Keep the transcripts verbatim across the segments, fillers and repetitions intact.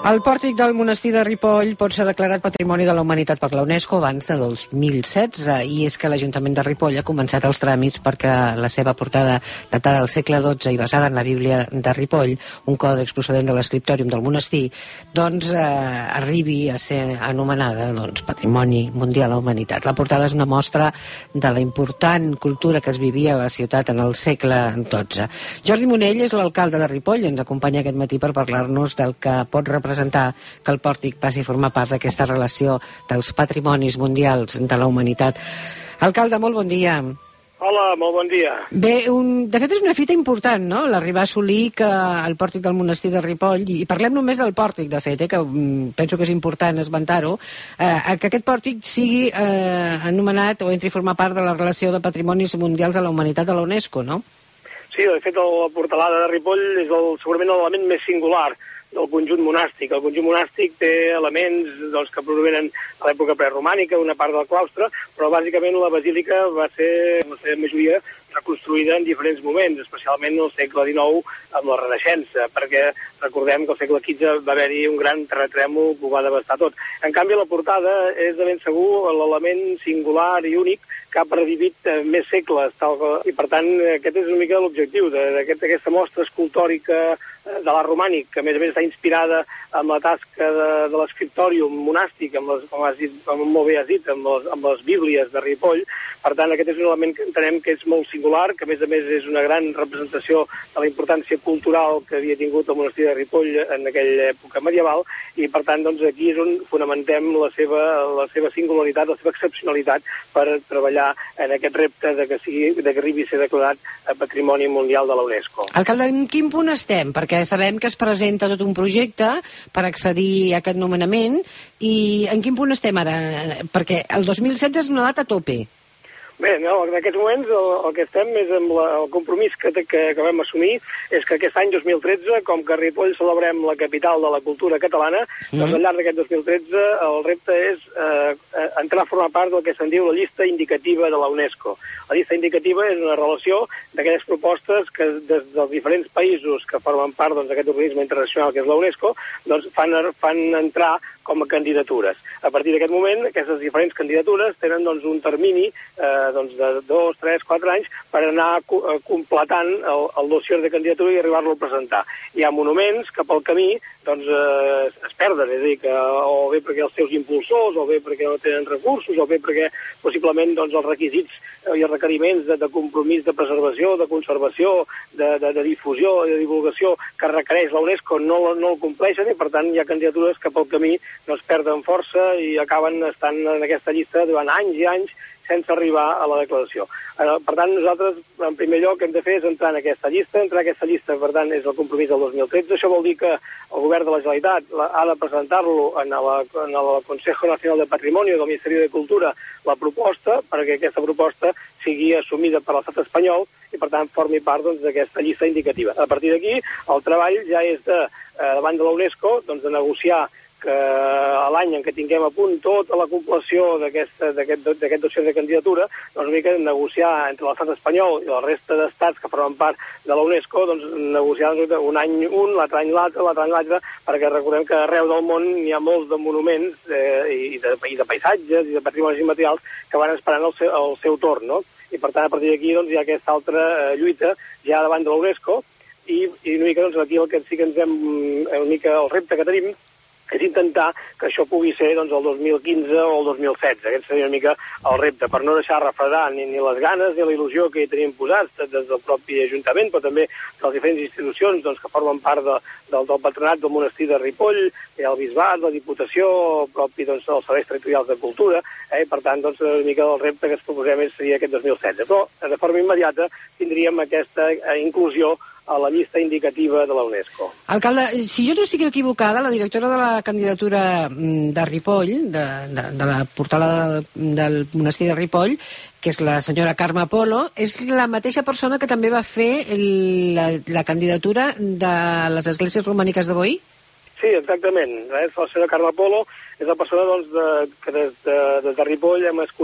El pòrtic del monestir de Ripoll pot ser declarat Patrimoni de la Humanitat per la UNESCO abans de dos mil setze, i és que l'Ajuntament de Ripoll ha començat els tràmits perquè la seva portada datada del segle dotze i basada en la Bíblia de Ripoll, un còdex procedent de l'escriptòrium del monestir, doncs eh, arribi a ser anomenada doncs, Patrimoni Mundial de la Humanitat. La portada és una mostra de la important cultura que es vivia a la ciutat en el segle dotze. Jordi Monell és l'alcalde de Ripoll i ens acompanya aquest matí per parlar-nos del que pot representar que el pòrtic passi a formar part d'aquesta relació dels patrimonis mundials de la humanitat. Alcalde, molt bon dia. Hola, molt bon dia. Bé, un, de fet és una fita important, no?, l'arribar a assolir que el pòrtic del monestir de Ripoll, i parlem només del pòrtic, de fet, eh, que um, penso que és important esmentar-ho, eh, que aquest pòrtic sigui eh, anomenat o entri a formar part de la relació de patrimonis mundials de la humanitat de la UNESCO, no? Sí, de fet, la portalada de Ripoll és el, segurament l'element més singular del conjunt monàstic. El conjunt monàstic té elements doncs, que provenen a l'època preromànica, una part del claustre, però bàsicament la basílica va ser, en la seva majoria, reconstruïda en diferents moments, especialment al segle dinou amb la Renaixença, perquè recordem que al segle quinze va haver-hi un gran terratrèmol que ho va devastar tot. En canvi, la portada és de ben segur l'element singular i únic que ha previvit eh, més segles, tal, i per tant aquest és una mica l'objectiu d'aquesta aquest, mostra escultòrica de l'art romànic, que a més a més està inspirada amb la tasca de, de l'escriptòrium monàstic, amb les, com, has dit, com molt bé has dit, amb les, amb les bíblies de Ripoll. Per tant, aquest és un element que entenem que és molt singular, que a més a més és una gran representació de la importància cultural que havia tingut el monestir de Ripoll en aquella època medieval, i per tant doncs, aquí és on fonamentem la seva, la seva singularitat, la seva excepcionalitat per treballar en aquest repte de que, sigui, de que arribi a ser declarat Patrimoni Mundial de la UNESCO. Alcalde, en quin punt estem? Perquè sabem que es presenta tot un projecte per accedir a aquest nomenament, i en quin punt estem ara? Perquè el dos mil setze és una data a tope. Bé, no, en aquests moments el, el que estem és amb la, el compromís que, que, que vam assumir és que aquest any dos mil tretze, com que a Ripoll celebrem la capital de la cultura catalana, mm. doncs al llarg d'aquest dos mil tretze el repte és eh, entrar a formar part del que se'n diu la llista indicativa de la UNESCO. La llista indicativa és una relació d'aquelles propostes que des dels diferents països que formen part doncs, d'aquest organisme internacional que és la UNESCO doncs, fan, fan entrar com a candidatures. A partir d'aquest moment, aquestes diferents candidatures tenen doncs, un termini eh, doncs, de dos, tres, quatre anys per anar co completant el, el dossier de candidatura i arribar-lo a presentar. Hi ha monuments que pel camí doncs, eh, es perden, és a dir, que o bé perquè els seus impulsors, o bé perquè no tenen recursos, o bé perquè possiblement doncs, els requisits i els requeriments de, de compromís de preservació, de conservació, de, de, de difusió i de divulgació que requereix la UNESCO no, no el compleixen, i per tant hi ha candidatures que pel camí no es perden força i acaben estant en aquesta llista durant anys i anys sense arribar a la declaració. Per tant, nosaltres, en primer lloc, hem de fer és entrar en aquesta llista. Entrar en aquesta llista, per tant, és el compromís del dos mil tretze. Això vol dir que el govern de la Generalitat ha de presentar-lo en, en el Consejo Nacional de Patrimonio del Ministeri de Cultura la proposta, perquè aquesta proposta sigui assumida per l'estat espanyol i, per tant, formi part doncs, d'aquesta llista indicativa. A partir d'aquí, el treball ja és de, eh, davant de la UNESCO, doncs, de negociar que a l'any en què tinguem a punt tota la compleció d'aquest dossier de candidatura, doncs una mica negociar entre l'estat espanyol i la resta d'estats que formen part de la UNESCO, doncs negociar un any un, l'altre any l'altre, l'altre any l'altre, perquè recordem que arreu del món hi ha molts de monuments eh, i, de, i de paisatges i de patrimonis immaterials que van esperant el seu, el seu torn, no? I per tant, a partir d'aquí doncs, hi ha aquesta altra eh, lluita ja davant de la UNESCO, i, i una mica doncs, aquí el que sí que ens hem, una mica el repte que tenim és intentar que això pugui ser doncs, el dos mil quinze o el dos mil setze. Aquest seria una mica el repte, per no deixar refredar ni, ni les ganes ni la il·lusió que hi tenim posats des del propi Ajuntament, però també de les diferents institucions doncs, que formen part de, del, del patronat del monestir de Ripoll, el Bisbat, la Diputació, el propi doncs, els serveis territorials de cultura, eh? Per tant, doncs, una mica el repte que ens proposem seria aquest dos mil setze. Però, de forma immediata, tindríem aquesta eh, inclusió a la llista indicativa de la UNESCO. Alcalde, si jo no estic equivocada, la directora de la candidatura de Ripoll, de, de, de la portalada del, del monestir de Ripoll, que és la senyora Carme Polo, és la mateixa persona que també va fer el, la, la candidatura de les esglésies romàniques de Boí? Sí, exactament. La senyora Carme Polo és la persona doncs, de, que des de, des de Ripoll hem escollit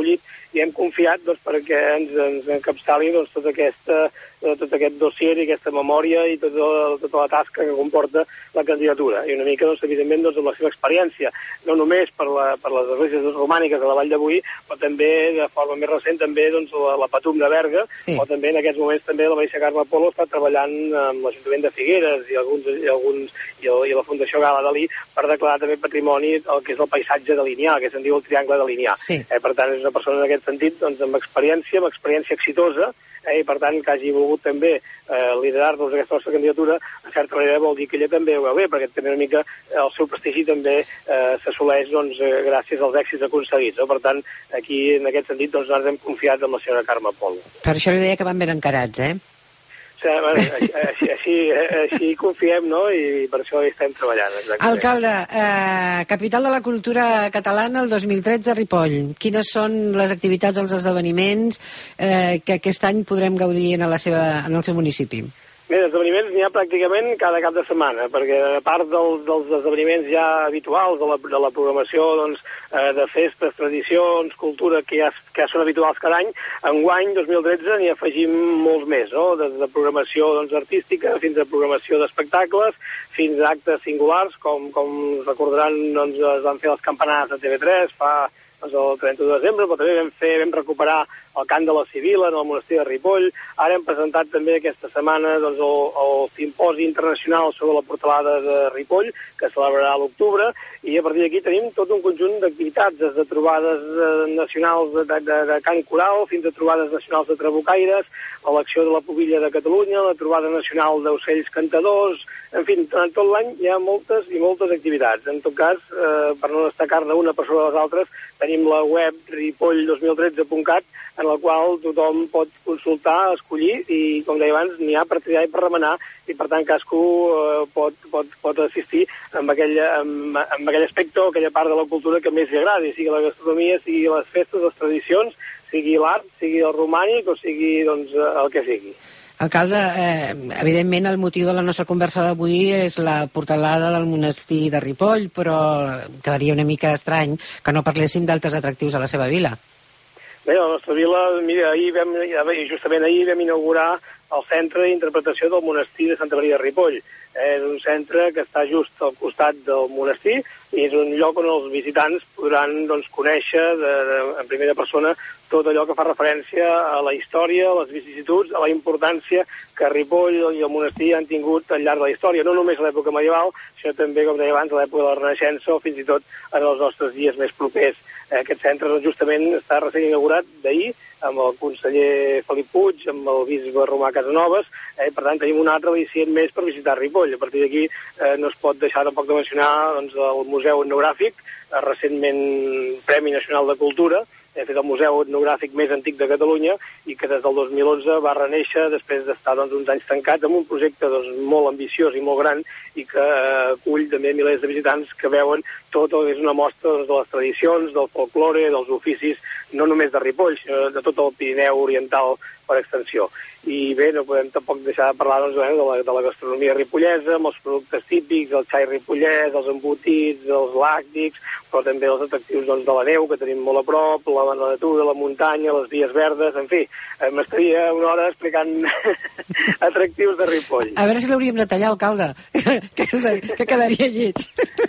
i hem confiat doncs, perquè ens, ens encapçali doncs, tota aquesta, tot aquest dossier i aquesta memòria i tota, tota la tasca que comporta la candidatura. I una mica, doncs, evidentment, doncs, amb la seva experiència, no només per, la, per les esglésies romàniques de la Vall de Boí, però també, de forma més recent, també doncs, la, la Patum de Berga, sí. O també en aquests moments també la Maria Carme Polo està treballant amb l'Ajuntament de Figueres i, alguns, i, alguns, i, el, i la Fundació Gala Dalí per declarar també patrimoni el que és el paisatge de Linyà, que se'n diu el Triangle de Linyà. Sí. Eh, per tant, és una persona en aquest sentit doncs, amb experiència, amb experiència exitosa, eh, i per tant que hagi volgut també eh, liderar-nos aquesta nostra candidatura, en certa manera vol dir que ella també ho veu bé, perquè també una mica el seu prestigi també eh, s'assoleix doncs, eh, gràcies als èxits aconseguits. No? Per tant, aquí en aquest sentit doncs, nosaltres hem confiat en la senyora Carme Polo. Per això li deia que van ben encarats, eh? Sí, bueno, així, així, així confiem, no?, i per això hi estem treballant. Exactament. Alcalde, eh, capital de la cultura catalana el dos mil tretze, Ripoll. Quines són les activitats, els esdeveniments eh, que aquest any podrem gaudir en, la seva, en el seu municipi? Bé, d'esdeveniments n'hi ha pràcticament cada cap de setmana, perquè a part del, dels esdeveniments ja habituals, de la, de la programació doncs, eh, de festes, tradicions, cultura, que ja, que ja són habituals cada any, enguany, dos mil tretze, n'hi afegim molts més, no? Des de programació doncs, artística fins a programació d'espectacles, fins a actes singulars, com, com recordaran, doncs, es van fer les campanades de T V tres fa doncs, el trenta-u de desembre, però també vam, fer, vam recuperar el cant de la Sibila en el monestir de Ripoll. Ara hem presentat també aquesta setmana doncs, el, el simposi internacional sobre la portalada de Ripoll, que es celebrarà a l'octubre, i a partir d'aquí tenim tot un conjunt d'activitats, des de trobades eh, nacionals de, de, de cant coral fins a trobades nacionals de trabucaires, a l'acció de la Pubilla de Catalunya, la trobada nacional d'ocells cantadors, en fi, durant tot l'any hi ha moltes i moltes activitats. En tot cas, eh, per no destacar-ne una per sobre de les altres, tenim la web ripoll dos mil tretze punt cat, en la qual tothom pot consultar, escollir, i, com deia abans, n'hi ha per triar i per remenar, i per tant cadascú eh, pot, pot, pot assistir amb aquell, amb, amb aquell aspecte o aquella part de la cultura que més li agradi, sigui la gastronomia, sigui les festes, les tradicions, sigui l'art, sigui el romànic o sigui doncs, el que sigui. Alcalde, eh, evidentment el motiu de la nostra conversa d'avui és la portalada del monestir de Ripoll, però quedaria una mica estrany que no parléssim d'altres atractius a la seva vila. Bé, a la nostra vila, mira, ahir vam, justament ahir vam inaugurar el centre d'interpretació del monestir de Santa Maria de Ripoll. És un centre que està just al costat del monestir i és un lloc on els visitants podran doncs, conèixer de, de, en primera persona tot allò que fa referència a la història, a les vicissituds, a la importància que Ripoll i el monestir han tingut al llarg de la història, no només a l'època medieval, sinó també, com deia abans, a l'època de la Renaixença o fins i tot en els nostres dies més propers. Aquest centre doncs, justament està recent inaugurat d'ahir amb el conseller Felip Puig, amb el bisbe Romà Casanovas, eh, per tant tenim un altre al·licient més per visitar Ripoll. A partir d'aquí eh, no es pot deixar tampoc de mencionar doncs, el Museu Etnogràfic, eh, recentment Premi Nacional de Cultura, és el museu etnogràfic més antic de Catalunya i que des del dos mil onze va renéixer després d'estar doncs, uns anys tancats amb un projecte doncs, molt ambiciós i molt gran i que eh, acull també milers de visitants que veuen tot el que és una mostra doncs, de les tradicions, del folklore, dels oficis, no només de Ripoll, sinó de tot el Pirineu Oriental per extensió. I bé, no podem tampoc deixar de parlar doncs, de, la, de la gastronomia ripollesa, amb els productes típics, el xai ripollès, els embotits, els làctics, però també els atractius doncs, de la neu, que tenim molt a prop, la, la natura, la muntanya, les vies verdes, en fi, eh, m'estaria una hora explicant atractius de Ripoll. A veure si l'hauríem de tallar, alcalde, que, que quedaria lleig.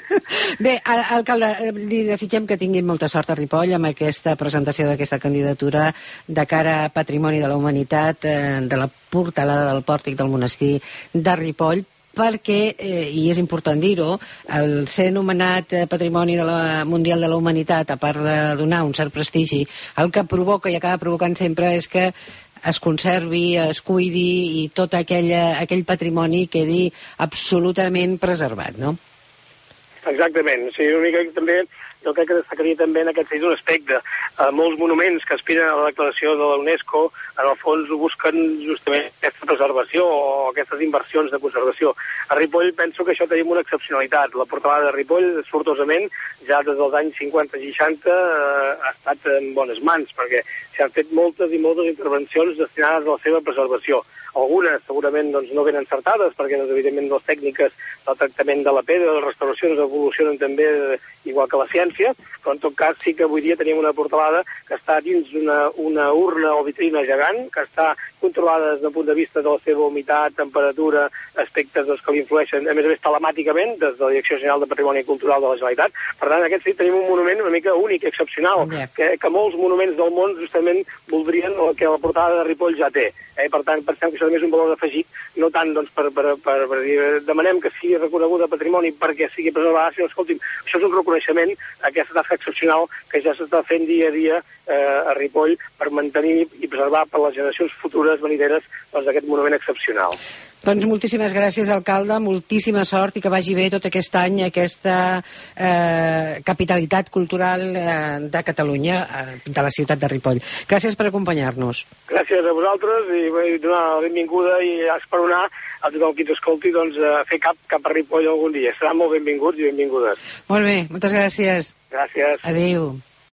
Bé, alcalde, li desitgem que tinguin molta sort a Ripoll amb aquesta presentació d'aquesta candidatura de cara a Patrimoni de la Humanitat, eh, de la portalada del pòrtic del monestir de Ripoll, perquè, eh, i és important dir-ho, el ser anomenat eh, Patrimoni de la Mundial de la Humanitat, a part de donar un cert prestigi, el que provoca i acaba provocant sempre és que es conservi, es cuidi i tot aquell, aquell patrimoni quedi absolutament preservat, no? Exactament. O sigui, una mica també jo crec que destacaria també en aquest sentit un aspecte. Eh, molts monuments que aspiren a la declaració de la UNESCO, en el fons busquen justament aquesta preservació o aquestes inversions de conservació. A Ripoll penso que això tenim una excepcionalitat. La portalada de Ripoll, sortosament, ja des dels anys cinquanta i seixanta eh, ha estat en bones mans, perquè s'han fet moltes i moltes intervencions destinades a la seva preservació. Algunes segurament doncs, no ben encertades, perquè doncs, evidentment les tècniques del tractament de la pedra, de les restauracions evolucionen també, igual que la ciència, importància, però en tot cas sí que avui dia tenim una portalada que està dins una, una urna o vitrina gegant, que està controlada des del punt de vista de la seva humitat, temperatura, aspectes doncs, que l'influeixen, a més a més telemàticament, des de la Direcció General de Patrimoni Cultural de la Generalitat. Per tant, en aquest sí tenim un monument una mica únic, excepcional, yeah. que, que molts monuments del món justament voldrien el que la portada de Ripoll ja té. Eh? Per tant, pensem que això també és un valor afegit, no tant doncs, per, per, per, per dir, demanem que sigui reconeguda patrimoni perquè sigui preservada, sinó, escolti'm, això és un reconeixement a aquesta tasca excepcional que ja s'està fent dia a dia eh, a Ripoll per mantenir i preservar per les generacions futures venideres doncs, aquest monument excepcional. Doncs moltíssimes gràcies, alcalde, moltíssima sort i que vagi bé tot aquest any aquesta eh, capitalitat cultural eh, de Catalunya, eh, de la ciutat de Ripoll. Gràcies per acompanyar-nos. Gràcies a vosaltres i, i donar la benvinguda i esperonar a tothom qui ens escolti doncs, a fer cap cap a Ripoll algun dia. Seran molt benvinguts i benvingudes. Molt bé, moltes gràcies. Gràcies. Adéu.